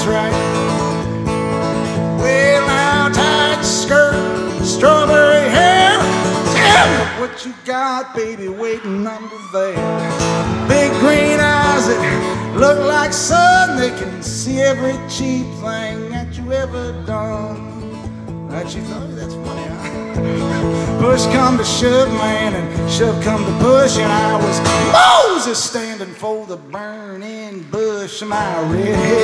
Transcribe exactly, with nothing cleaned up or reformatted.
right. Well, now, tight skirt, strawberry hair. Tell me what you got, baby, waiting under there. Big green eyes that look like sun. They can see every cheap thing that you ever done. That you thought, that's funny, huh? Push come to shove, man, and shove come to push, and I was Moses standing for the burning bush. My redhead